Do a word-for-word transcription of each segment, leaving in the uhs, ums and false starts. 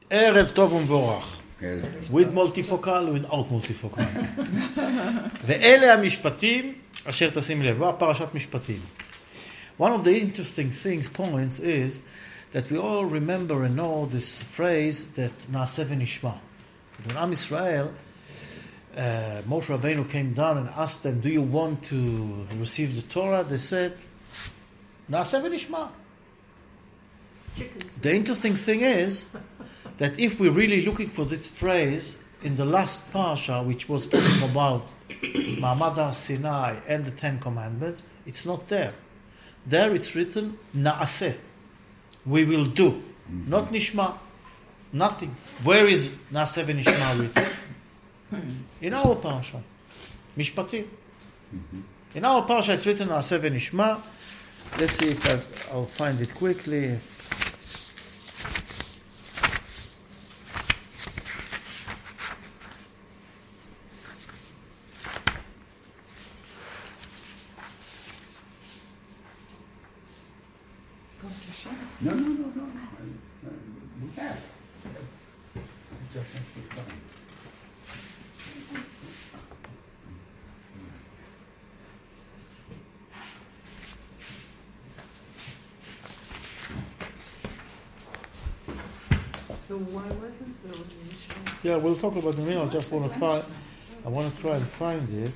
ערב טוב ומבורך. with multifocal, without multifocal. ואלה המשפטים אשר תשים לב, פרשת משפטים. One of the interesting things, points, is that we all remember and know this phrase that נעשה ונשמע. When Am Yisrael, uh, Moshe Rabbeinu came down and asked them, do you want to receive the Torah? They said, נעשה ונשמע. The interesting thing is that if we're really looking for this phrase in the last parsha, which was talking about Ma'amad Sinai and the Ten Commandments, it's not there. There it's written na'aseh. We will do. Mm-hmm. Not nishma. Nothing. Where is na'aseh v'nishma written? In our parsha. Mishpatim. Mm-hmm. In our parsha it's written na'aseh v'nishma. Let's see if I've, I'll find it quickly. No, no, no, no. I, I, we have. Just have to find. So why wasn't there an initial? Yeah, we'll talk about the meal. I just want to find. I want to try and find it.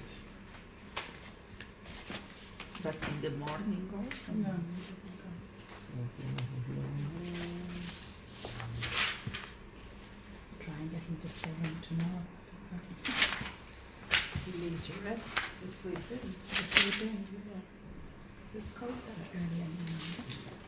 But in the morning also. No. Try and get him to stay home tomorrow. He needs to rest to sleep in. To sleep in, yeah. 'Cause it's cold that early in the morning.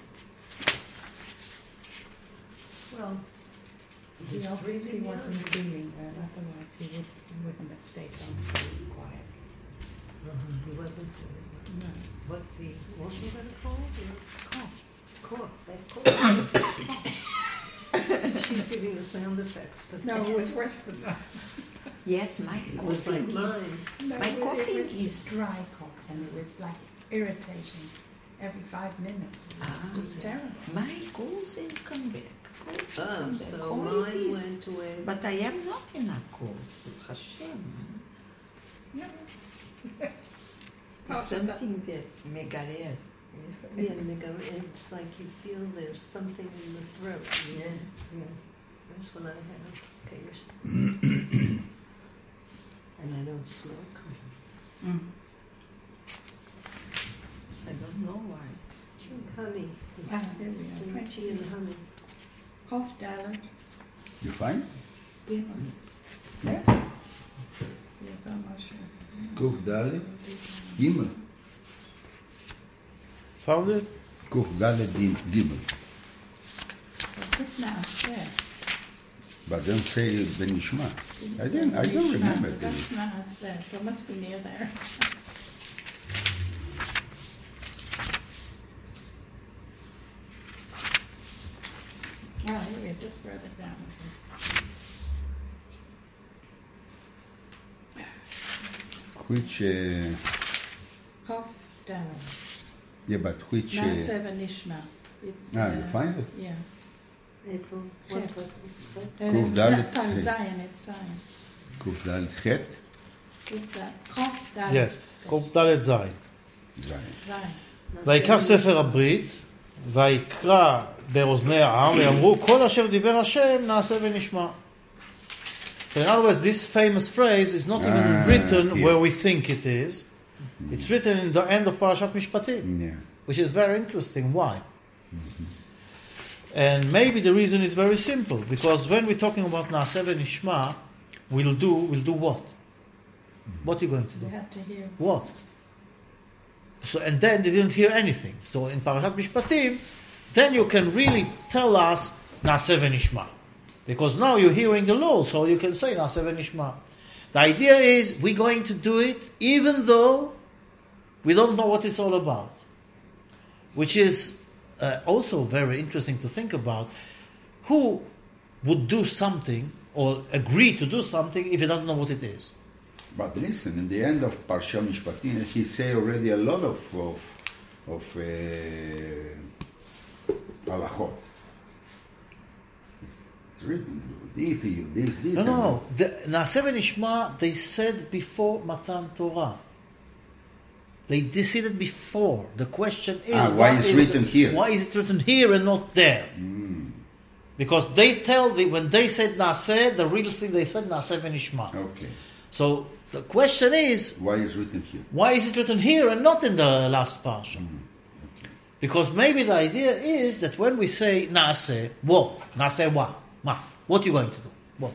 Well, He he's obviously freezing wasn't out. feeling well, otherwise he, would, he wouldn't have stayed home so quiet. Uh-huh. He wasn't. No. What's he also got a cold or Cough. cough? That cough. She's giving the sound effects, but No, it was worse than that. Yes, my it was like coughing is, mine. No, my it- coughing it was is, dry cough and it was like irritating every five minutes. It was, Ah, it was yeah. terrible. my goes and come back. Goes Oh, and come back. so Only mine this. went away. But I am not in a cold. Baruch Hashem. No, It's Part of something that megarer. Yeah, Mega, it's like you feel there's something in the throat. Yeah. Yeah, that's what I have occasionally. And I don't smoke. Mm. I don't know why. Drink honey. Ah, there we are. Drink tea and honey. Cough, Dalek, You find? Gimel. Yeah. Yeah, very much. Kuf Dalet Gimel. Found it? Kuf Dalet Dim- Gimel. Just now, yeah. But don't say Benishma. I didn't. I don't remember That's this. not how it said, so it must be near there. Oh, here we are, just further down. Which? Uh, Cough down. yeah, but which? Uh, Na'aseh v'nishma. It's. ah, you uh, find it? Yeah. April, what Yes. was it? Uh, Kuf that's Dalet on Chet. Zion, it's Zion. Kuf Dalet Chet. With that. Cough down. Yes. קוף ד' ז'. Zion. Zion. ויקרא ספר הברית, ויקרא באוזני העם, ויאמרו כל אשר דיבר השם נעשה ונשמע. So in other words, this famous phrase is not even Ah, written yeah. where we think it is. It's written in the end of Parashat Mishpatim, Yeah. which is very interesting. Why? And maybe the reason is very simple, because when we're talking about Na'aseh v'nishma, we'll do, we'll do what? What are you going to do? You have to hear. What? So, and then they didn't hear anything. So in Parashat Mishpatim, then you can really tell us Na'aseh v'nishma. Because now you're hearing the law, so you can say Na'aseh v'nishma. The idea is we're going to do it even though we don't know what it's all about. Which is uh, also very interesting to think about. Who would do something or agree to do something if he doesn't know what it is? But listen, in the end of Parsha Mishpatim, he say already a lot of of, of uh, halachot. It's written. If you this this. No, and no. The Naaseh v'nishma, they said before Matan Torah. They decided before. The question is, Ah, why is is written the- here? Why is it written here and not there? Mm, Because they tell the when they said Naaseh, the real thing they said Naaseh v'nishma. okay. So the question is, Why is written here? why is it written here and not in the last parsha? Because maybe the idea is that when we say Naaseh, what? Naaseh what? Ma? What are you going to do? What?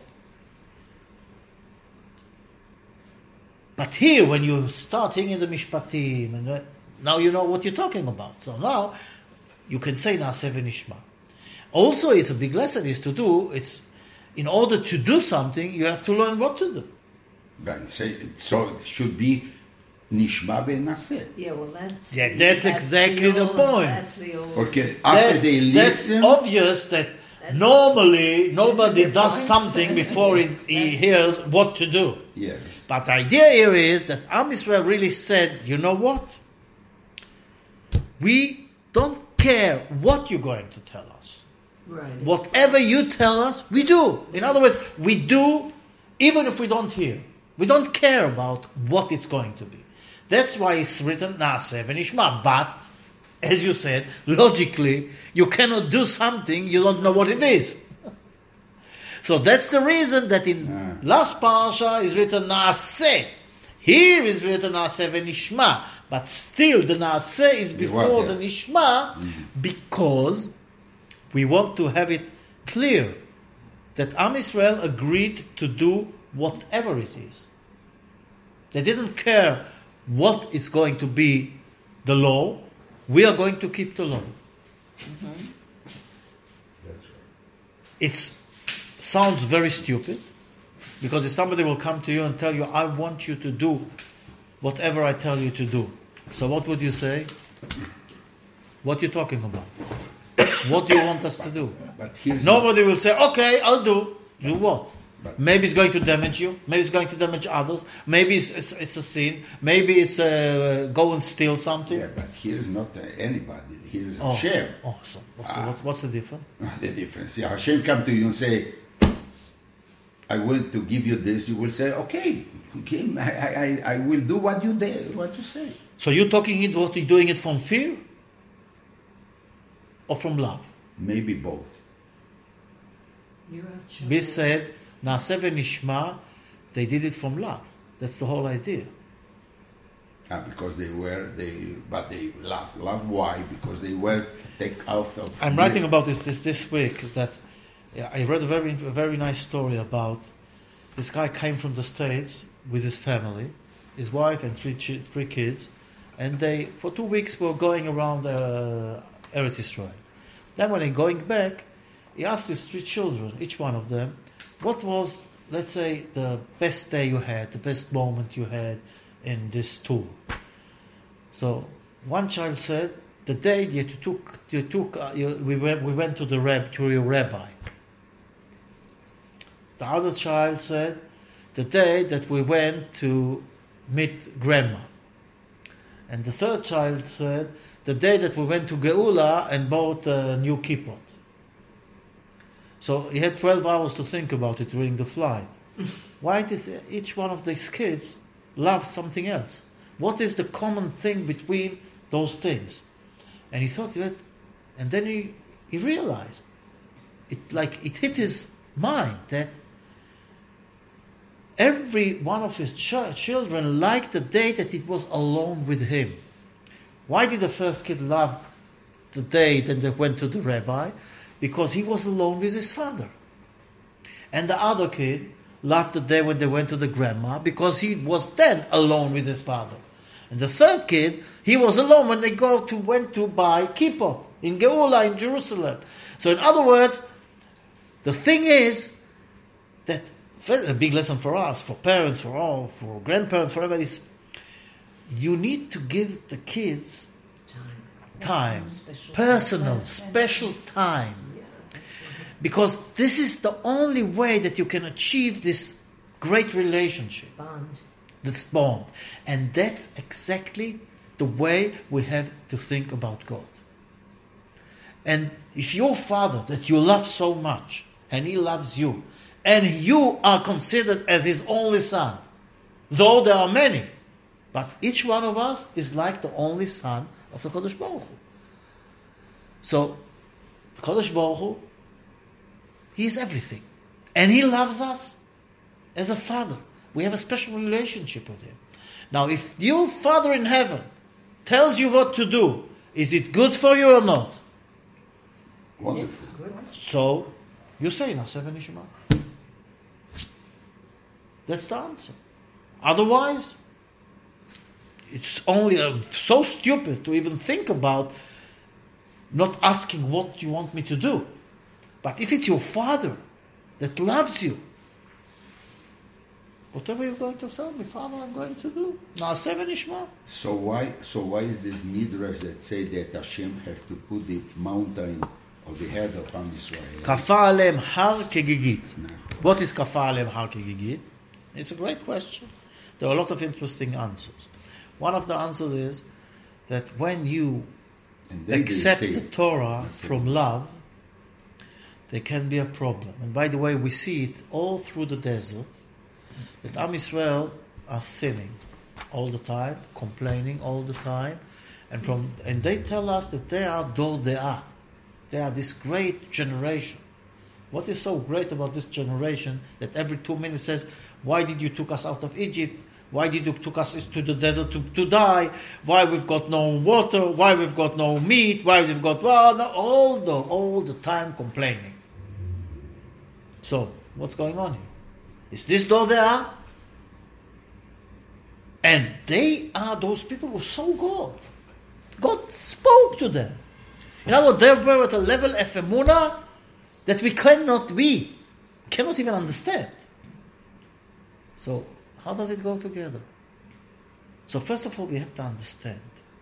But here, when you start thinking the Mishpatim, and uh, now you know what you're talking about. So now you can say Naaseh v'nishma. Also, it's a big lesson is to do. It's in order to do something, you have to learn what to do. But say, so it should be Nishma ben Naseh. Yeah, well, that's... Yeah, that's exactly the old- point. That's the old... Okay, after That's, they that's listen, obvious that That's- normally nobody the does point. something before he, he hears what to do. yes. But the idea here is that Am Yisrael really said, you know what? We don't care what you're going to tell us. Right. Whatever you tell us, we do. In other words, we do even if we don't hear. We don't care about what it's going to be. That's why it's written Naaseh v'nishma. But, as you said, logically, you cannot do something you don't know what it is. So that's the reason that in Ah. last parsha is written Naaseh. Here is written Naaseh v'nishma. But still, the Naaseh is before yeah. the Nishma because we want to have it clear that Am Yisrael agreed to do whatever it is. They didn't care what is going to be the law. We are going to keep the law. It sounds very stupid because if somebody will come to you and tell you, I want you to do whatever I tell you to do. So what would you say? What are you talking about? What do you want us to do? But here's Nobody will say, okay, I'll do. Do what? But- Maybe it's going to damage you. Maybe it's going to damage others. Maybe it's, it's, it's a sin. Maybe it's uh, go and steal something. Yeah, but here's not uh, anybody. Here's Oh, Hashem. oh so what's, the, Ah. what's, what's the difference? The difference. Yeah, Hashem come to you and say, I want to give you this. You will say, okay, okay, I, I, I will do what you did, what you say. So you're talking it, what you're doing it from fear or from love? Maybe both. You're a child. We said, Naaseh v'nishma, they did it from love. That's the whole idea. Ah, because they were, they, but they love, love why? Because they were take out of. I'm writing about this this, this week that yeah, I read a very a very nice story about this guy came from the States with his family, his wife and three chi- three kids, and they for two weeks were going around uh, Eretz Israel. Then when he going back, he asked his three children, each one of them, what was, let's say, the best day you had, the best moment you had in this tour. So one child said, the day that you took, you took, uh, you, we went, we went to the rab, to your rabbi. The other child said, the day that we went to meet grandma. And the third child said, the day that we went to Geula and bought a new kippot. So he had twelve hours to think about it during the flight. Why did each one of these kids love something else? What is the common thing between those things? And he thought that, and then he, he realized, it like it hit his mind that every one of his ch- children liked the day that it was alone with him. Why did the first kid love the day that they went to the rabbi? Because he was alone with his father. And the other kid loved the day when they went to the grandma because he was then alone with his father. And the third kid, he was alone when they go to went to buy kippot in Geula in Jerusalem. So in other words, the thing is that a big lesson for us, for parents, for all, for grandparents, for everybody is you need to give the kids time, Special personal, special time. Because this is the only way that you can achieve this great relationship, bond. this bond. And that's exactly the way we have to think about God. And if your father, that you love so much, and He loves you. And you are considered as His only son. Though there are many. But each one of us is like the only son of the Kodesh Baruch Hu. So, the Kodesh Baruch Hu, He is everything. And He loves us as a father. We have a special relationship with Him. Now, if your Father in heaven tells you what to do, is it good for you or not? Wonderful. So, you say, Naseh v'nishma. That's the answer. Otherwise, it's only uh, so stupid to even think about not asking what you want me to do. But if it's your Father that loves you, whatever you're going to tell me, Father, I'm going to do. Naseh v'nishma. So why so why is this midrash that say that Hashem have to put the mountain on the head of Am Yisrael? Kafa alem har kegigit. What is kafa alem har kegigit? It's a great question. There are a lot of interesting answers. One of the answers is that when you And they accept say- the Torah from love, there can be a problem. And by the way, we see it all through the desert, that Am Yisrael are sinning all the time, complaining all the time, and from and they tell us that they are dor de'ah. They are this great generation. What is so great about this generation that every two minutes says, why did you took us out of Egypt? Why did you took us to the desert to, to die? Why we've got no water? Why we've got no meat? Why we've got well, no, all the all the time complaining. So what's going on here? Is this though they are? And they are those people who saw God. God spoke to them. In other words, they were at a level of emunah that we cannot we cannot even understand. So how does it go together? So first of all, we have to understand.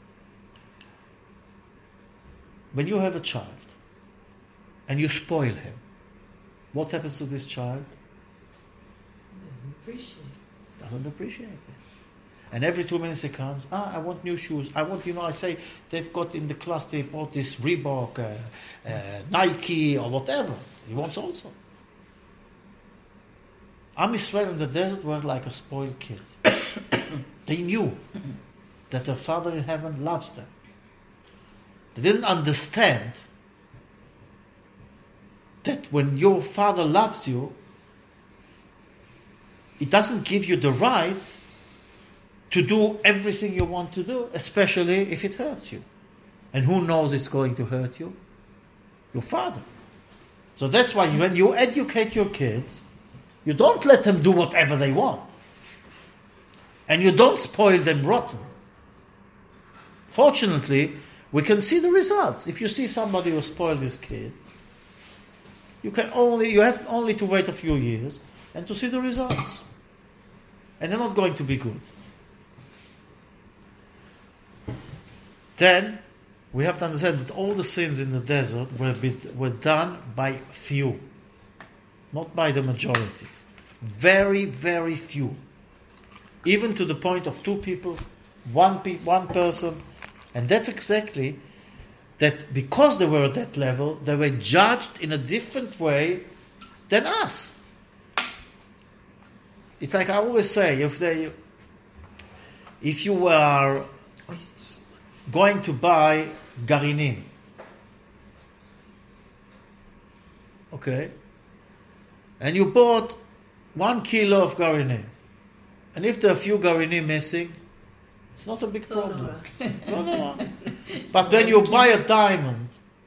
When you have a child and you spoil him, what happens to this child? Doesn't appreciate it. Doesn't appreciate it. And every two minutes he comes, ah, I want new shoes. I want, you know, I say, they've got in the class, they bought this Reebok, uh, uh, Nike, or whatever. He wants also. Am Yisrael in the desert were like a spoiled kid. They knew that their Father in heaven loves them. They didn't understand that when your Father loves you, it doesn't give you the right to do everything you want to do, especially if it hurts you. And who knows it's going to hurt you? Your Father. So that's why when you educate your kids, you don't let them do whatever they want. And you don't spoil them rotten. Fortunately, we can see the results. If you see somebody who spoiled his kid, you can only you have only to wait a few years and to see the results. And they're not going to be good. Then we have to understand that all the sins in the desert were, be, were done by few, not by the majority. Very, very few. Even to the point of two people, one pe- one person. And that's exactly that because they were at that level, they were judged in a different way than us. It's like I always say, if they, if you are going to buy garinim, okay, and you bought one kilo of garinim, and if there are a few garinim missing, it's not a big problem. No, no, no. But when you buy a diamond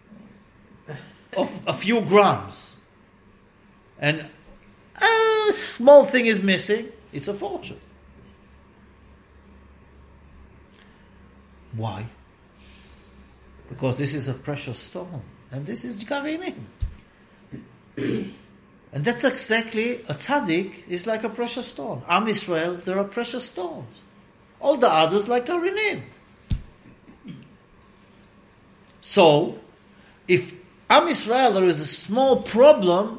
of a few grams, and a small thing is missing, it's a fortune. Why? Because this is a precious stone, and this is garinim. And that's exactly, a tzaddik is like a precious stone. Am Yisrael, there are precious stones. All the others like garinim. So, if Am Yisrael, there is a small problem,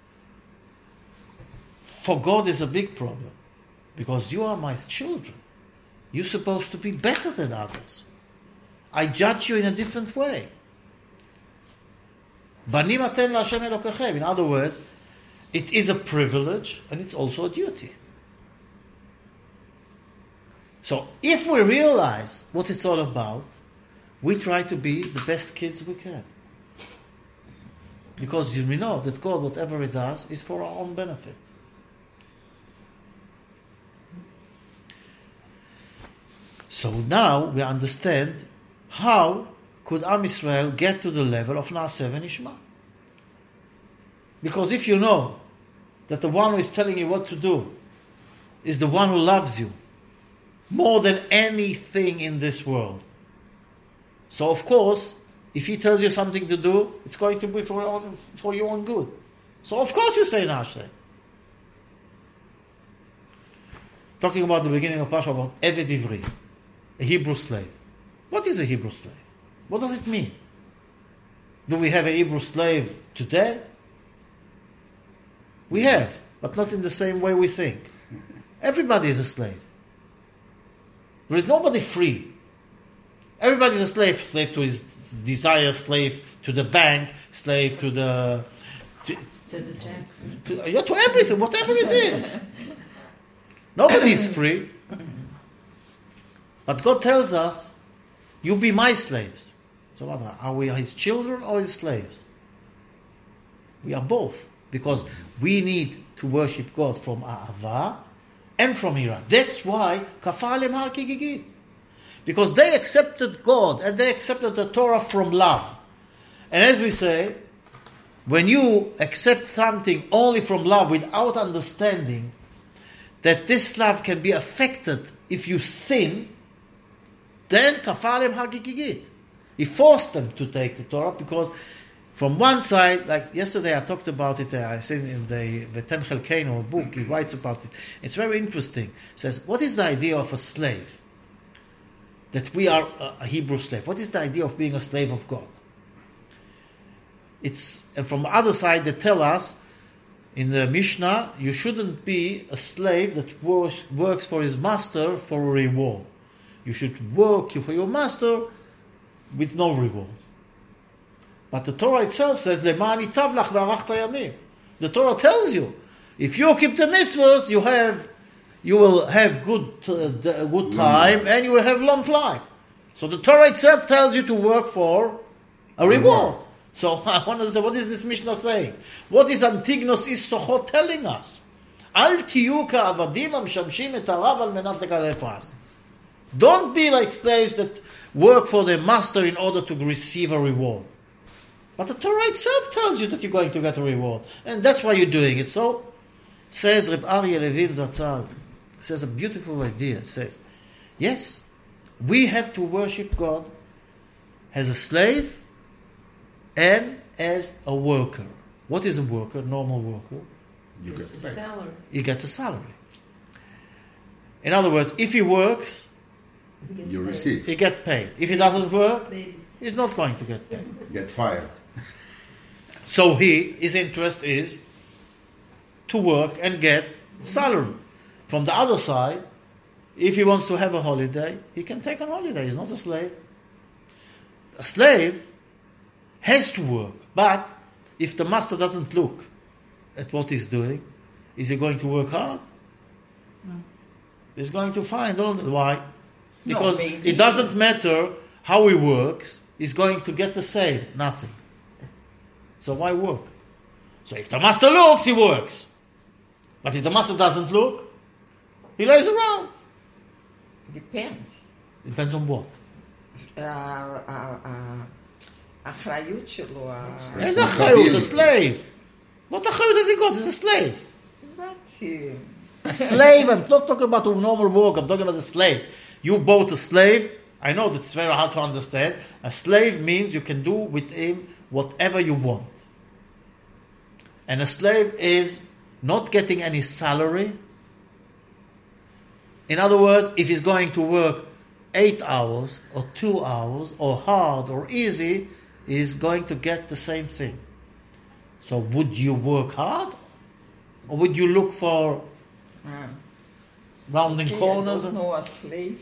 for God is a big problem. Because you are my children. You're supposed to be better than others. I judge you in a different way. Banim atem laHashem Elokechem. In other words, it is a privilege and it's also a duty. So if we realize what it's all about, we try to be the best kids we can. Because we know that God, whatever He does, is for our own benefit. So now we understand how could Am Yisrael get to the level of Naaseh v'Nishma. Because if you know that the one who is telling you what to do is the one who loves you more than anything in this world, so of course, if he tells you something to do, it's going to be for your own, for your own good. So of course you say Naaseh. Talking about the beginning of Pasha, about Eved Ivri, a Hebrew slave. What is a Hebrew slave? What does it mean? Do we have a Hebrew slave today? We have, but not in the same way we think. Everybody is a slave. There is nobody free. Everybody is a slave. Slave to his desire, slave to the bank, slave to the... To, To the tax. to, yeah, to everything, whatever it is. Nobody is free. But God tells us, you be my slaves. So what are we, His children or His slaves? We are both. Because we need to worship God from Ahava and from Hira. That's why Kafalem Har Kigigit. Because they accepted God and they accepted the Torah from love. And as we say, when you accept something only from love without understanding that this love can be affected if you sin, then Kafalem Har Kigigit. He forced them to take the Torah because from one side, like yesterday I talked about it, uh, I said in the V'ten Chelkeinu book, he writes about it. It's very interesting. He says, what is the idea of a slave? That we are a Hebrew slave. What is the idea of being a slave of God? It's, and from the other side, they tell us in the Mishnah, you shouldn't be a slave that works, works for his master for a reward. You should work for your master with no reward. But the Torah itself says, "Lema'ani tavlach v'arachta yamim." The Torah tells you, if you keep the mitzvahs, you have, you will have good, uh, good time, and you will have long life. So the Torah itself tells you to work for a reward. So I want to say, what is this Mishnah saying? What is Antignos Issochot telling us? Al tiyu ka'avadim hamshamshim et harav al menat lekalel pras. Don't be like slaves that work for their master in order to receive a reward. But the Torah itself tells you that you're going to get a reward. And that's why you're doing it. So, says Reb Aryeh Levin Zatzal, says a beautiful idea. Says, yes, we have to worship God as a slave and as a worker. What is a worker, normal worker? You It's get a paid. salary. He gets a salary. In other words, if he works, He gets You paid. receive. he gets paid. If he doesn't work, Maybe. he's not going to get paid. Get fired. So he, his interest is to work and get salary. From the other side, if he wants to have a holiday, he can take a holiday. He's not a slave. A slave has to work. But if the master doesn't look at what he's doing, is he going to work hard? No. He's going to find all the, why? No, Because maybe. it doesn't matter how he works, he's going to get the same, nothing. So why work? So if the master looks, he works. But if the master doesn't look, he lays around. Depends. Depends on what. ה- ה- ה- האחריות שלו, ה- איזה אחריות? A slave. What אחריות has he got? He's a slave. הבנתי. A slave, I'm not talking about a normal work, I'm talking about a slave. You bought a slave, I know that it's very hard to understand. A slave means you can do with him whatever you want. And a slave is not getting any salary. In other words, if he's going to work eight hours or two hours or hard or easy, he's going to get the same thing. So would you work hard? Or would you look for אה, rounding okay, corners? I don't know a slave.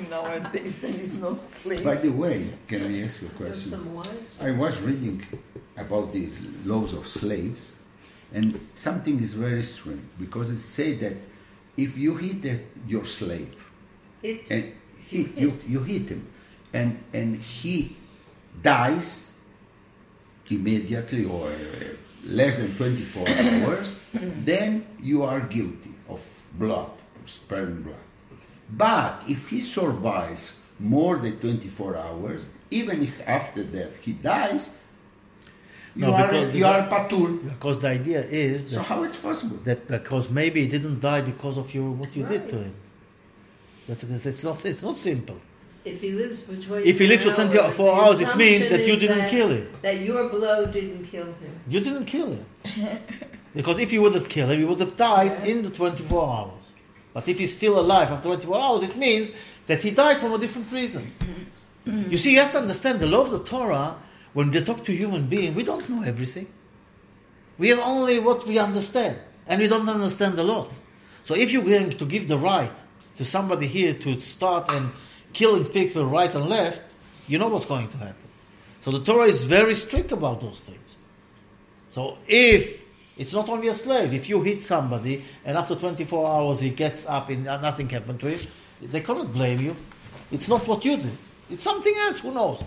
Nowadays there is no slave. By the way, can I ask you a There's question? some wives. I was reading about the laws of slaves, and something is very strange because it says that if you hit the, your slave, It, and he, you, you hit him, and and he dies immediately or uh, less than twenty-four hours, then you are guilty of blood, sparing blood. But if he survives more than twenty-four hours, even if after that he dies, you No, are because- you are patur. Because the idea is So that, how it's possible? that because maybe he didn't die because of you, what you did to him. That's, it's not it's not simple. if he lives for twenty-four If he lives for twenty-four the hours, it means assumption that you is didn't that- kill him. That your blow didn't kill him. You didn't kill him. Because if you would have killed him, he would have died in the twenty-four hours. But if he's still alive after twenty-four hours, it means that he died from a different reason. You see, you have to understand the law of the Torah, when they talk to human beings, we don't know everything. We have only what we understand, and we don't understand a lot. So if you're going to give the right to somebody here to start and killing people right and left, you know what's going to happen. So the Torah is very strict about those things. So if it's not only a slave, if you hit somebody and after twenty-four hours he gets up and nothing happened to him, they cannot blame you. It's not what you did. It's something else, who knows?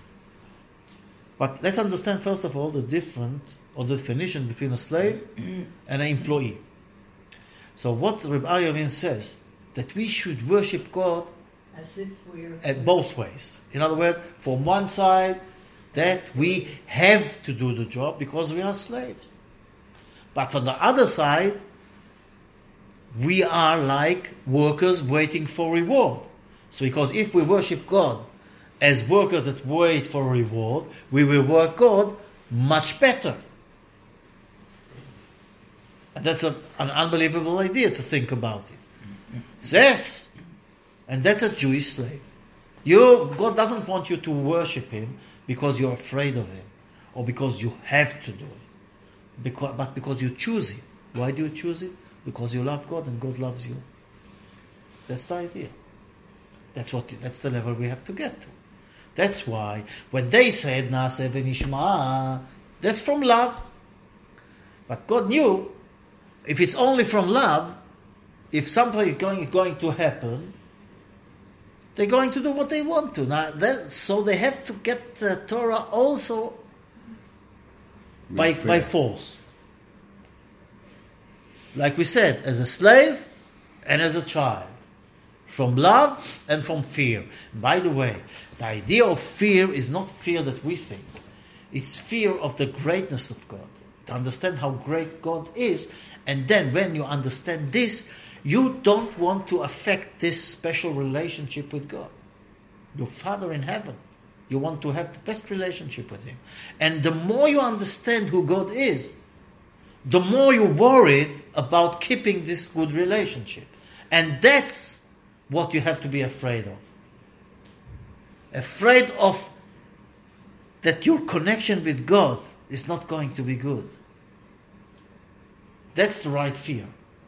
But let's understand first of all the different or the definition between a slave and an employee. So what Rabbi Aryavin says, that we should worship God As if we're... at both ways. In other words, from one side, that we have to do the job because we are slaves. But from the other side, we are like workers waiting for reward. So because if we worship God as workers that wait for reward, we will work God much better. And that's a, an unbelievable idea to think about it. Yes, and that's a Jewish slave. You, God doesn't want you to worship Him because you're afraid of Him or because you have to do it, because, but because you choose it. Why do you choose it? Because you love God and God loves you. That's the idea. That's what. That's the level we have to get to. That's why when they said Naaseh v'nishma, that's from love. But God knew if it's only from love, if something is going going to happen, they're going to do what they want to. Now, then, so they have to get the Torah also by With by fear. force. Like we said, as a slave and as a child. From love and from fear. By the way, the idea of fear is not fear that we think. It's fear of the greatness of God. To understand how great God is. And then when you understand this, you don't want to affect this special relationship with God. Your Father in heaven. You want to have the best relationship with Him. And the more you understand who God is, the more you're worried about keeping this good relationship. And that's what you have to be afraid of. Afraid of that your connection with God is not going to be good. That's the right fear.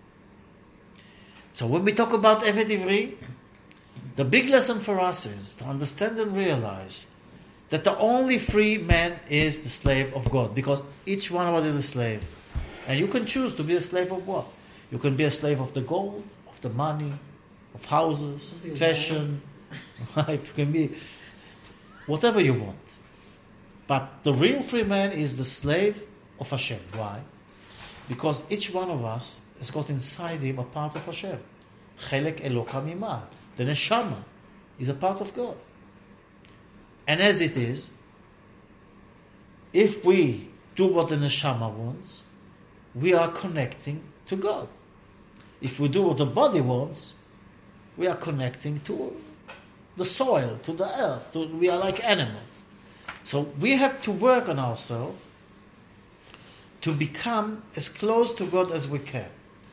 So when we talk about Evet Ivri, the big lesson for us is to understand and realize that the only free man is the slave of God, because each one of us is a slave. And you can choose to be a slave of what? You can be a slave of the gold, of the money, of houses, Of your fashion. You can be whatever you want. But the real free man is the slave of Hashem. Why? Because each one of us has got inside him a part of Hashem. Chelek Eloka Mimah. The neshama is a part of God. And as it is, if we do what the neshama wants, we are connecting to God. If we do what the body wants, we are connecting to the soil, to the earth. To, we are like animals. So we have to work on ourselves to become as close to God as we can.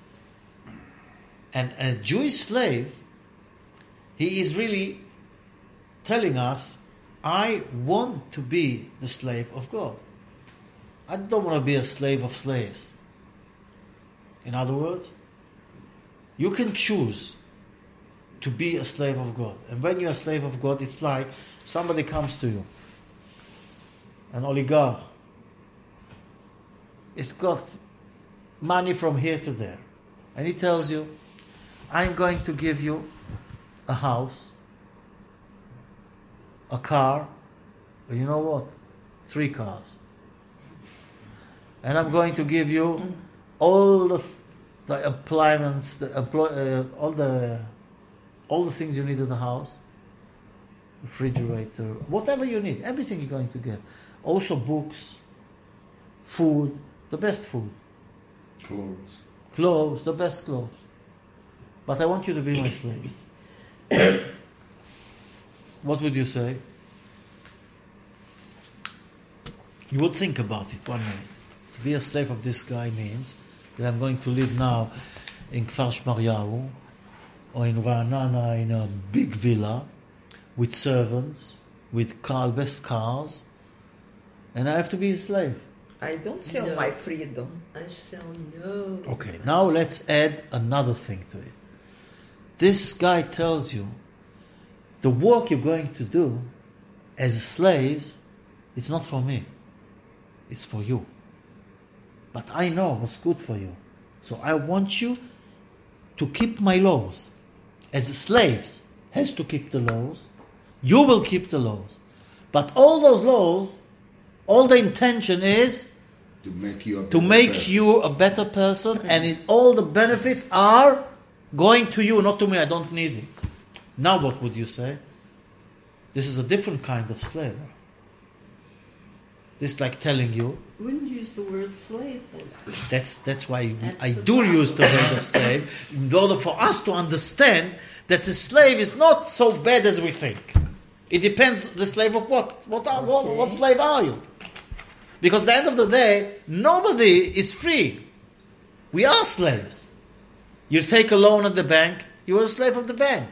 And a Jewish slave, he is really telling us, I want to be the slave of God. I don't want to be a slave of slaves. In other words, you can choose to be a slave of God. And when you're a slave of God, it's like somebody comes to you, an oligarch, it's got money from here to there. And he tells you, I'm going to give you a house, a car, and you know what? Three cars. And I'm going to give you all the, the employments, the employ, uh, all the all the things you need in the house, refrigerator, whatever you need, everything you're going to get. Also books, food, the best food, Clothes. clothes, the best clothes. But I want you to be my slave. What would you say? You would think about it one minute. To be a slave of this guy means that I'm going to live now in Kfar Shmaryahu or in Ra'anana in a big villa with servants, with car, best cars, and I have to be a slave. I don't sell No. my freedom. I shall know. Okay, now let's add another thing to it. This guy tells you the work you're going to do as slaves, it's not for me. It's for you. But I know what's good for you. So I want you to keep my laws. As slaves has to keep the laws, you will keep the laws. But all those laws, all the intention is To make you a to better make person. you a better person, and it, all the benefits are going to you, not to me. I don't need it. Now what would you say? This is a different kind of slave. This is like telling you, Wouldn't use the word slave then. that's that's why That's I the do problem. use the word of slave, in order for us to understand that the slave is not so bad as we think. It depends, the slave of what? What, are, what, what Okay. slave are you? Because at the end of the day, nobody is free. We are slaves. You take a loan at the bank, you are a slave of the bank.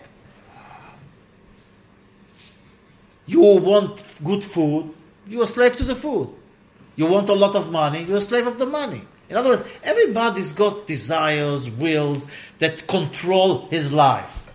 You want good food, you are a slave to the food. You want a lot of money, you're a slave of the money. In other words, everybody's got desires, wills that control his life.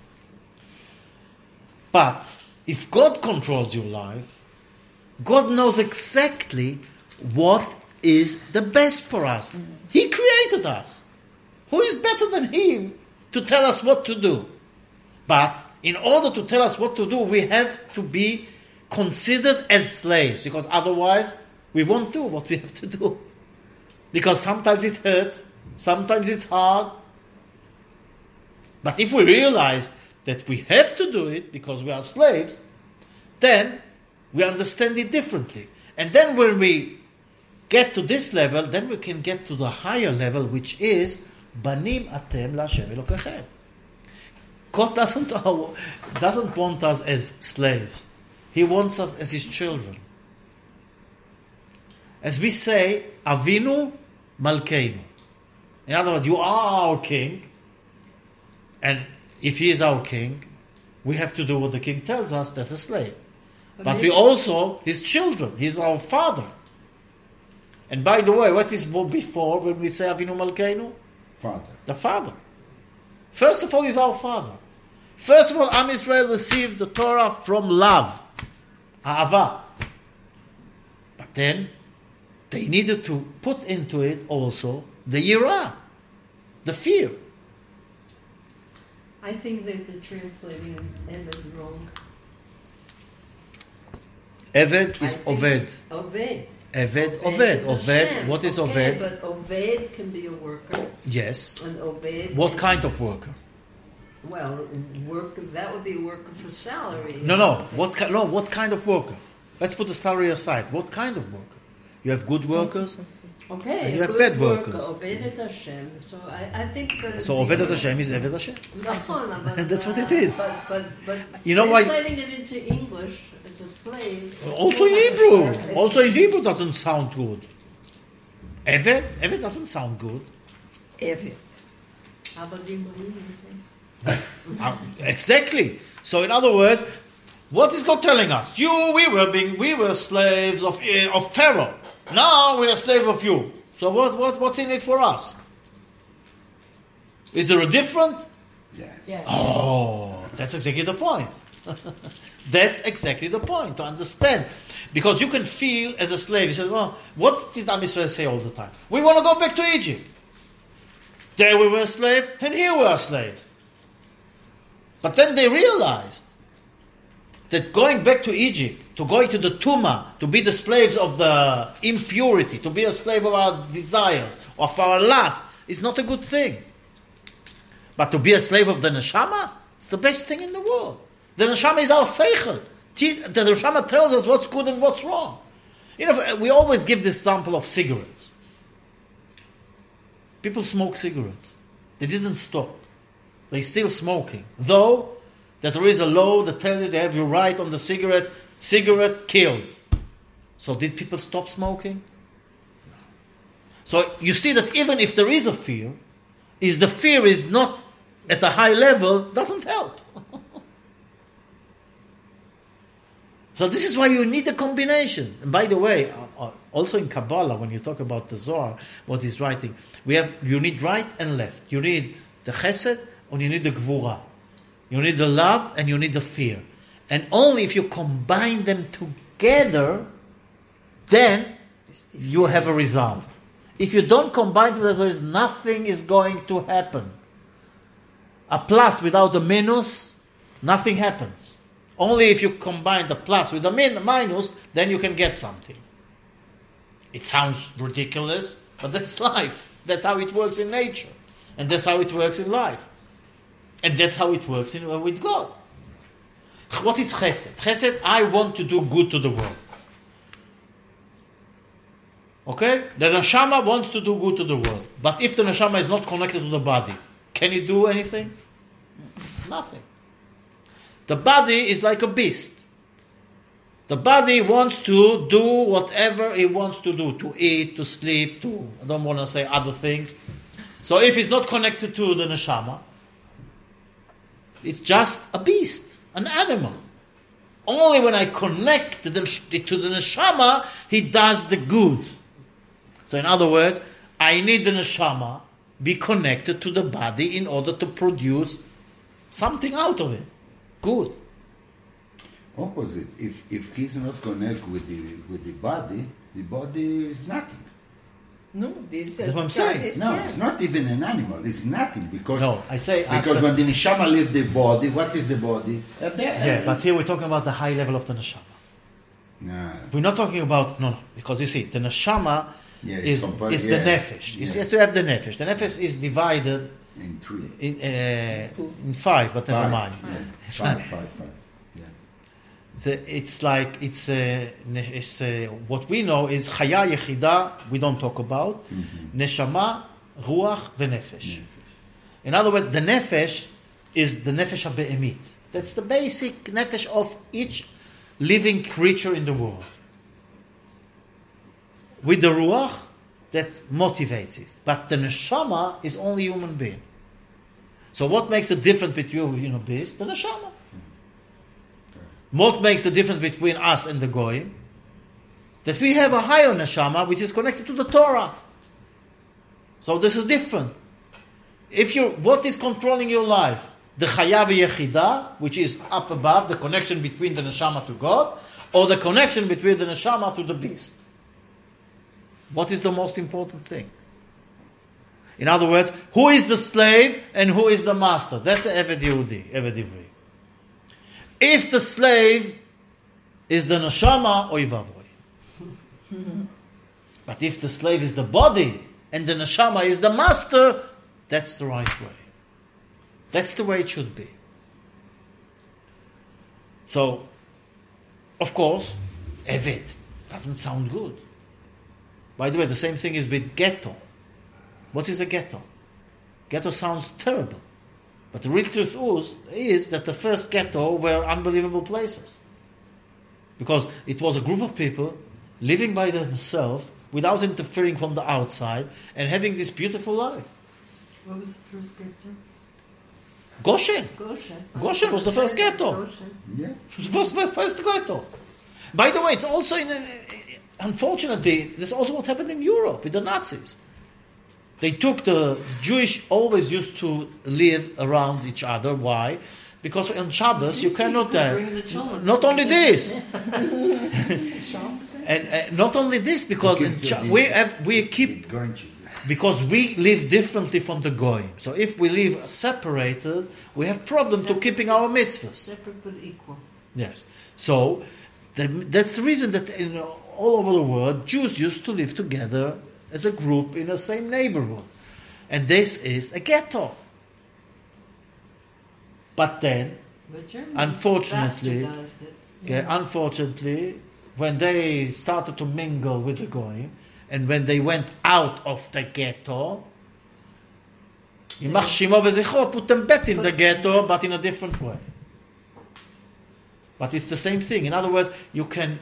But if God controls your life, God knows exactly what is the best for us. He created us. Who is better than Him to tell us what to do? But in order to tell us what to do, we have to be considered as slaves, because otherwise we won't do what we have to do. Because sometimes it hurts, sometimes it's hard. But if we realize that we have to do it because we are slaves, then we understand it differently. And then when we get to this level, then we can get to the higher level, which is Banim atem la'Hashem Elokechem. God doesn't, doesn't want us as slaves. He wants us as His children. As we say, Avinu Malkeinu. In other words, you are our king, and if He is our king, we have to do what the king tells us. That's a slave. But But maybe- we also His children. He's our father. And by the way, what is before when we say Avinu Malkeinu? Father. The father. First of all, He's our father. First of all, Am Israel received the Torah from love, Ahava. But then they needed to put into it also the Yirah, the fear. I think that they're translating Eved wrong. Eved I is think- Oved. Oved. Eved, Oved Oved, is Oved. Hashem. What is Okay, Oved? But Oved can be a worker, Yes. and Oved. What can- kind of worker? Well, work. That would be a worker for salary. No, no. What ki- no? What kind of worker? Let's put the salary aside. What kind of worker? You have good workers. Okay, And you a have good bad worker, workers. Oved et Hashem. So I, I think. The, So Oved et Hashem is Eved Hashem. Nachon, but, That's what it uh, is. But, but, but You know why- translating it into English as a slave. Also in Hebrew. Also in Hebrew doesn't sound good. Eved, Eved doesn't sound good. Evet. Abadim Banim, Uh, exactly. So in other words, what is God telling us? You, we were being, we were slaves of uh, of Pharaoh. Now we are slave of you. So what, what, what's in it for us? Is there a different? Yeah. Yeah. Oh, that's exactly the point. That's exactly the point, to understand. Because you can feel as a slave, you say, well, what did Am Yisrael say all the time? We want to go back to Egypt. There we were slaves, and here we are slaves. But then they realized that going back to Egypt, to go into the Tumah, to be the slaves of the impurity, to be a slave of our desires, of our lust, is not a good thing. But to be a slave of the Neshama, it's the best thing in the world. The Neshama is our Seichel. The Neshama tells us what's good and what's wrong. You know, we always give this sample of cigarettes. People smoke cigarettes. They didn't stop. They're still smoking. Though that there is a law that tells you they have your right on the cigarettes. Cigarette kills. So did people stop smoking? No. So you see that even if there is a fear, is the fear is not at a high level, doesn't help. So this is why you need a combination. And by the way, also in Kabbalah, when you talk about the Zohar, what he's writing, we have you need right and left. You need the Chesed and you need the Gvura. You need the love and you need the fear. And only if you combine them together, then you have a result. If you don't combine them, there is nothing is going to happen. A plus without a minus, nothing happens. Only if you combine the plus with the min- minus, then you can get something. It sounds ridiculous, but that's life. That's how it works in nature. And that's how it works in life. And that's how it works in, uh, with God. What is chesed? Chesed, I want to do good to the world. Okay? The neshama wants to do good to the world. But if the neshama is not connected to the body, can you do anything? Nothing. The body is like a beast. The body wants to do whatever it wants to do, to eat, to sleep, to, I don't want to say other things. So if it's not connected to the neshama, it's just a beast, an animal. Only when I connect to the, to the neshama, he does the good. So in other words, I need the neshama be connected to the body in order to produce something out of it. Good. Opposite. If if he's not connected with the with the body, the body is nothing. No, this That's what I'm saying. is No, yeah. it's not even an animal. It's nothing because No, I say because after- when the neshama leaves the body, what is the body? Uh, there- Yeah, but here we're talking about the high level of the neshama. Nah. We're not talking about, no, no, because you see, the neshama Yeah, it's is, compa- is yeah, the nefesh. You yeah. have to have the nefesh. The nefesh is divided In three. in, uh, in five, but never Five. mind. Yeah. Five, five, five. Yeah. So it's like, it's, uh, ne- it's uh, what we know is chaya yechida, we don't talk about, Mm-hmm. neshama, ruach, v'nefesh. In other words, the nefesh is the nefesh ha-be'emit. That's the basic nefesh of each living creature in the world. With the ruach, that motivates it. But the neshama is only human being. So what makes the difference between you know, beast? The neshama. What makes the difference between us and the goyim? That we have a higher neshama which is connected to the Torah. So this is different. If you, what is controlling your life? The chaya v'yechida, which is up above, the connection between the neshama to God, or the connection between the neshama to the beast? What is the most important thing? In other words, who is the slave and who is the master? That's Eved Yehudi, Eved Ivri. If the slave is the neshama, oy vavoy. But if the slave is the body and the neshama is the master, that's the right way. That's the way it should be. So, of course, Eved doesn't sound good. By the way, the same thing is with ghetto. What is a ghetto? Ghetto sounds terrible. But the real truth is, is that the first ghetto were unbelievable places. Because it was a group of people living by themselves without interfering from the outside and having this beautiful life. What was the first ghetto? Goshen. Goshen. Goshen was the first ghetto. Goshen. Yeah. It was the first ghetto. By the way, it's also in a, unfortunately, this is also what happened in Europe with the Nazis. They took the Jewish always used to live around each other. Why? Because on Shabbos you cannot. Uh, Bring the children. not only this, Shabbos. and uh, not only this, because in Sha- we have, we keep grandchildren. because we live differently from the goyim. So if we live separated, we have problem to keeping our mitzvahs. Separate but equal. Yes. So the, that's the reason that in all over the world, Jews used to live together as a group in the same neighborhood. And this is a ghetto. But then, But Germany Unfortunately- bastardized it. okay, unfortunately, when they started to mingle with the goyim, and when they went out of the ghetto, Yimach Shimo v'Zichro put them back in the ghetto, but in a different way. But it's the same thing. In other words, you can...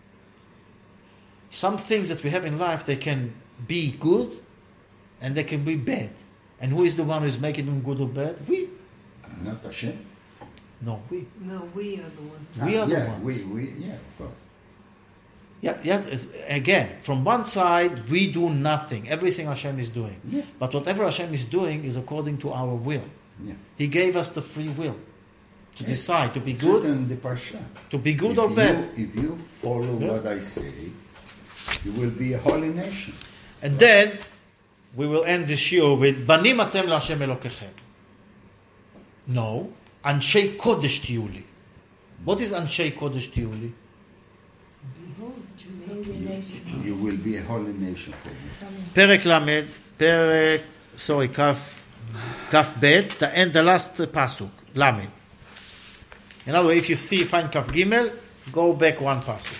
Some things that we have in life, they can be good, and they can be bad. And who is the one who is making them good or bad? We. Not Hashem. No, we. No, we are the ones. We Ah, are the yeah, ones. We, we, yeah, of course. Yeah, yeah. it's- Again, from one side, we do nothing. Everything Hashem is doing. Yeah. But whatever Hashem is doing is according to our will. Yeah. He gave us the free will to Yes. decide to be It's good, written in the parsha. to be good if or you, bad. If you follow Yeah. what I say, you will be a holy nation. And then we will end the shiur with Banim atem laHashem Elokechem. No, Anshei Kodesh tiyu li. What is Anshei Kodesh tiyu li? Behold, you made Holy it. nation. You will be a holy nation for me. Perek Lamed, Perek, sorry, Kaf, Kaf Bet, the end, the last uh, pasuk, Lamed. In other words, if you see, find Kaf Gimel, go back one pasuk.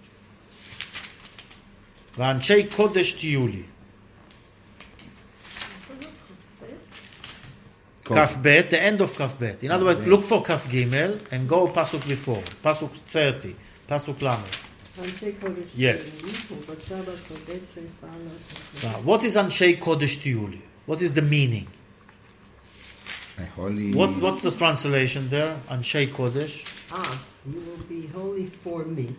V'anshei Kodesh tiyu li. Kaf Bet, the end of Kaf Bet. In other words, look for Kaf Gimel and go pasuk before, pasuk thirty, pasuk Lamed. Anshei Kodesh Yes. Tiyu, U'Basaba Kodesh Re'Fala. Now, what is Anshei Kodesh tiyu li? What is the meaning? A holy. What What's the translation there? Anshei Kodesh. Ah, you will be holy for me.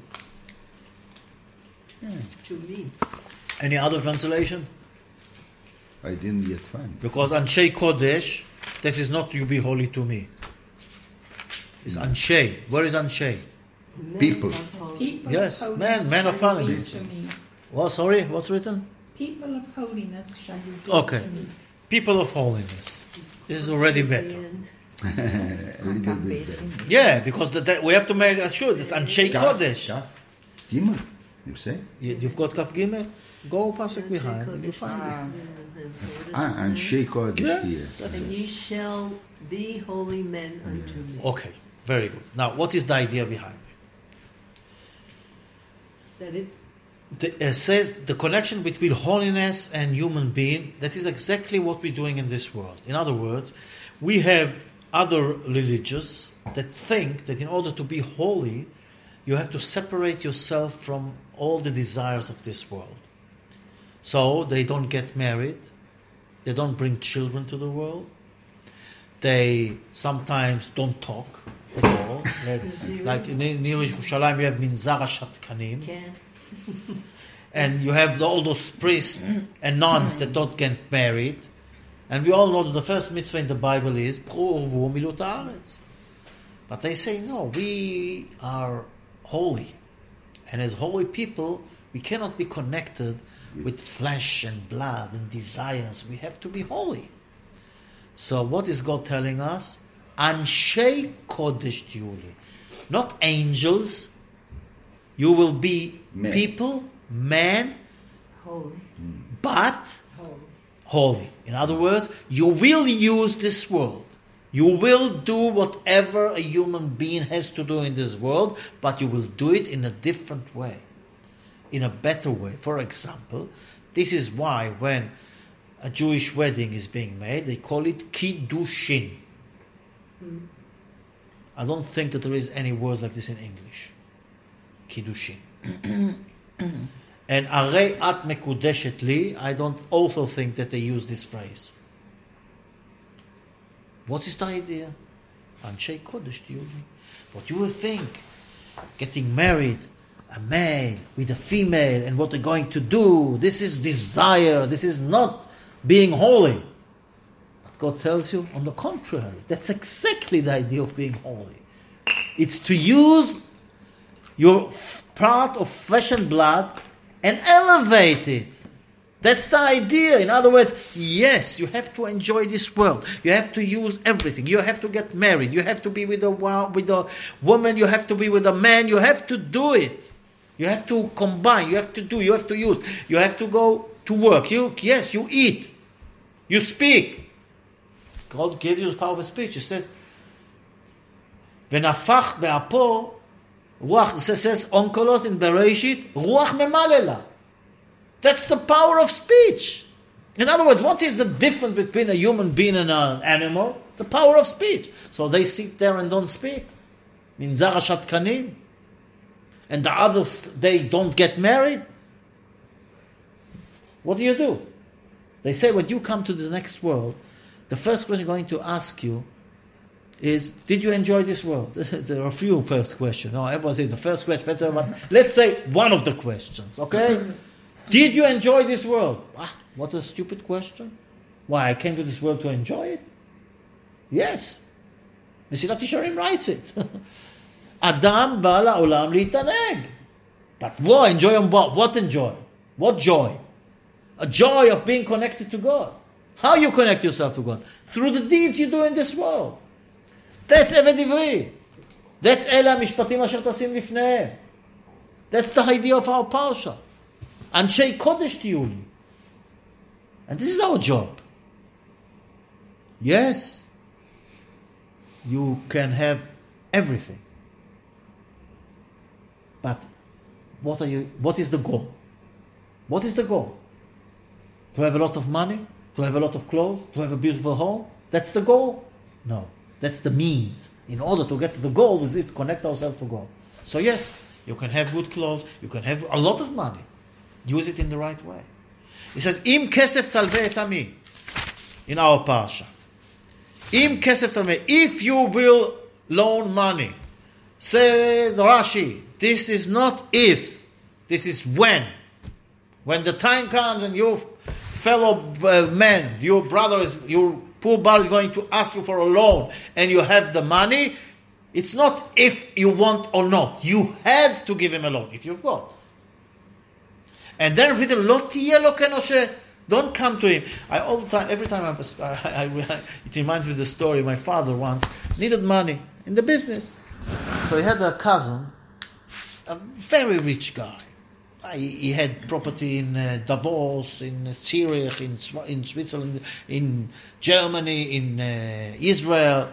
Yeah, To me. Any other translation? I didn't yet find. Because Anshei Kodesh, that is not you be holy to me. It's Anshei. Where is Anshei? Men People. of holy. People Yes, of man, holiness man of shall you be holiness. to me. What? Sorry, what's written? People of holiness shall you be Okay. to me. People of holiness. This is already better. And A little bit better. Yeah, because the, that, we have to make sure it's Anshei Kaf, Kodesh. Kaf. Gimel, you say? You, you've got Kaf Gimel? Go pasuk Anshei behind and you Kodesh find it. Tiyu. Ah, and Shei Kodesh Yeah. here. And ye shall be holy men unto me. Okay, very good. Now, what is the idea behind it? That it The, it says the connection between holiness and human being, that is exactly what we're doing in this world. In other words, we have other religions that think that in order to be holy, you have to separate yourself from all the desires of this world. So they don't get married, they don't bring children to the world, they sometimes don't talk at all. Like, Zero. like in in Yerushalayim, you have Minzar HaShatkanim. can. And you have all those priests and nuns that don't get married. And we all know that the first mitzvah in the Bible is Pru Urvu Milut Haaretz. But they say, no, we are holy. And as holy people, we cannot be connected with flesh and blood and desires. We have to be holy. So what is God telling us? Anshei Kodesh tiyu li. Not angels. You will be Men. people, men, Holy. but Holy. holy. In other words, you will use this world. You will do whatever a human being has to do in this world, but you will do it in a different way, in a better way. For example, this is why when a Jewish wedding is being made, they call it Kiddushin. I don't think that there is any words like this in English. Kiddushin. And Arei at mekudeshet li, I don't also think that they use this phrase. What is the idea? Anshei Kodesh tiyu li. What you will think, getting married, a male with a female, and what they're going to do, this is desire, this is not being holy. But God tells you? On the contrary. That's exactly the idea of being holy. It's to use your f- part of flesh and blood and elevate it. That's the idea. In other words, yes, you have to enjoy this world. You have to use everything. You have to get married. You have to be with a with a woman. You have to be with a man. You have to do it. You have to combine. You have to do. You have to use. You have to go to work. You yes, you eat. You speak. God gave you the power of speech. It says, "V'nafach be'apo ruach." It says, "Onkelos in Bereshit ruach memalela." That's the power of speech. In other words, what is the difference between a human being and an animal? The power of speech. So they sit there and don't speak. Minzar hashatkanim. And the others, they don't get married. What do you do? They say when you come to this next world, the first question I'm going to ask you is, did you enjoy this world? There are a few first questions. No, everyone says the first question. But let's say one of the questions, okay? Did you enjoy this world? Ah, what a stupid question. Why, I came to this world to enjoy it? Yes. Mesilat Yesharim writes it. Adam bא לעולם להתענג. But what enjoy on what? What enjoy? What joy? A joy of being connected to God. How you connect yourself to God? Through the deeds you do in this world. That's Eved Ivri. That's אלה המשפטים אשר תשים לפניהם. That's the idea of our parsha. Anshay Kodesh tiyuli. And this is our job. Yes, you can have everything. But what are you what is the goal? What is the goal? To have a lot of money? To have a lot of clothes? To have a beautiful home? That's the goal? No. That's the means. In order to get to the goal, is to connect ourselves to God. So yes, you can have good clothes, you can have a lot of money. Use it in the right way. It says, Im kesef talve et ami, in our parsha. Im kesef talve, if you will loan money, say the Rashi, this is not if, this is when. When the time comes and your fellow uh, man, your brother is, your poor brother is going to ask you for a loan and you have the money, it's not if you want or not. You have to give him a loan, if you've got. And then written, "Lo tiye lo kenoshe." Don't come to him. I all the time, every time I, I, I, it reminds me of the story. My father once needed money in the business, so he had a cousin, a very rich guy. He, he had property in uh, Davos, in Zurich, in in Switzerland, in Germany, in uh, Israel.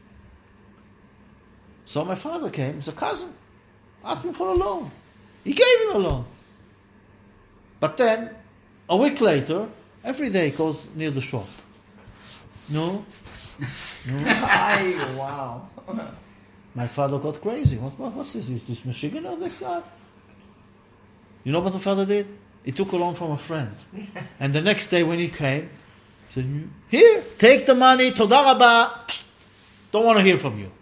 So my father came, as a cousin, asked him for a loan. He gave him a loan. But then, a week later, every day he goes near the shop. No? No? Ay, wow. My father got crazy. What, what, what's this? Is this Michigan or this guy? You know what my father did? He took a loan from a friend. And the next day when he came, he said, here, take the money, toda rabba. Don't want to hear from you.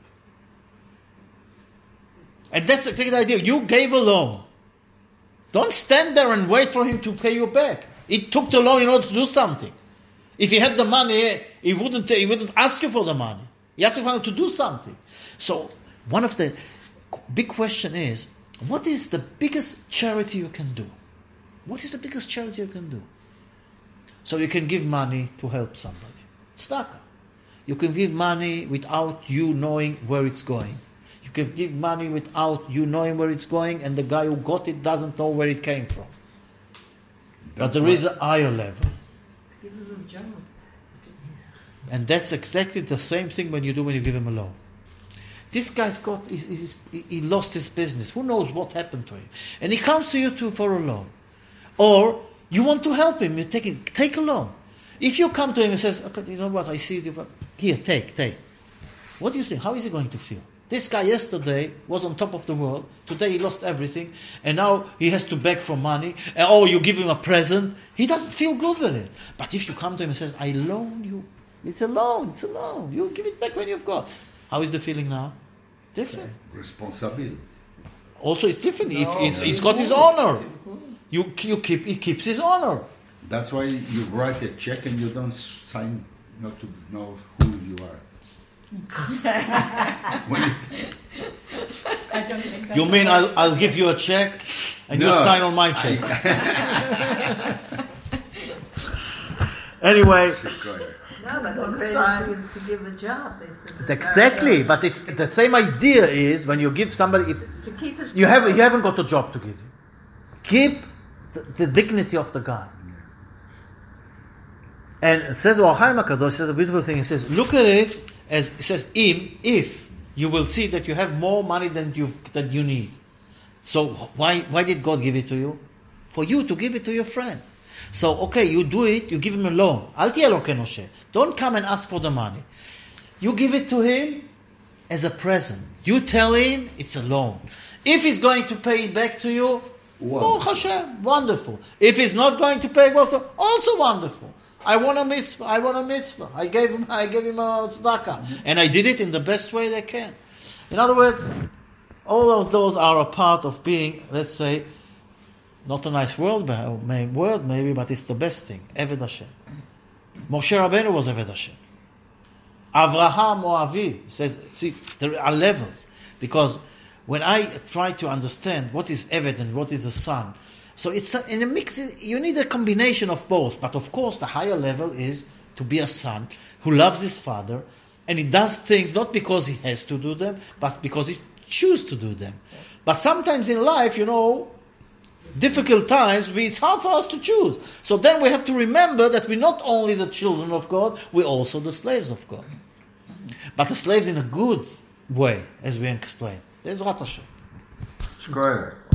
And that's exactly the idea. You gave a loan. Don't stand there and wait for him to pay you back. He took the loan in order to do something. If he had the money, he wouldn't, he wouldn't ask you for the money. He asked you for him to do something. So one of the big question is, what is the biggest charity you can do? What is the biggest charity you can do? So you can give money to help somebody. Tzedakah. You can give money without you knowing where it's going. You can give money without you knowing where it's going, and the guy who got it doesn't know where it came from. That's but there right. is a higher level. Give him a job. And that's exactly the same thing when you do when you give him a loan. This guy's got, he, he, he lost his business. Who knows what happened to him? And he comes to you to, for a loan. Or you want to help him, you take it, take a loan. If you come to him and says, okay, you know what, I see you, but here, take, take. What do you think? How is he going to feel? This guy yesterday was on top of the world. Today he lost everything. And now he has to beg for money. And, oh, you give him a present. He doesn't feel good with it. But if you come to him and says, I loan you. It's a loan. It's a loan. You give it back when you've got. How is the feeling now? Different. Responsibility. Also, it's different. No, if it's, no, he's got his honor. You, you keep, he keeps his honor. That's why you write a check and you don't sign not to know who you are. When you- I don't think that's You mean I'll, I'll give you a check and you No, sign on my check? I- Anyway, No, but the greatest thing is to give a job. They said. exactly. But it's the same idea is when you give somebody, if To keep his you have you haven't got a job to give him. Keep the, the dignity of the guy. And it says Ohaim HaKadosh says a beautiful thing. He says, look at it as it says, im, if you will see that you have more money than you that you need. So why why did God give it to you? For you to give it to your friend. So okay, you do it, you give him a loan. Al tiyeh lo kenoshe. Don't come and ask for the money. You give it to him as a present. You tell him it's a loan. If he's going to pay it back to you, oh Hashem, wonderful. If he's not going to pay it back, also wonderful. I want a mitzvah. I want a mitzvah. I gave him. I gave him a tzedakah, and I did it in the best way they can. In other words, all of those are a part of being, let's say, not a nice word, may- word maybe, but it's the best thing. Eved Hashem. Moshe Rabbeinu was Eved Hashem. Avraham Moavi says, see, there are levels, because when I try to understand what is Eved and what is a son, so it's a, in a mix. You need a combination of both. But of course, the higher level is to be a son who loves his father, and he does things not because he has to do them, but because he chooses to do them. But sometimes in life, you know, difficult times, we, it's hard for us to choose. So then we have to remember that we're not only the children of God, we're also the slaves of God. But the slaves in a good way, as we explained. There's Rat Hashem. Square.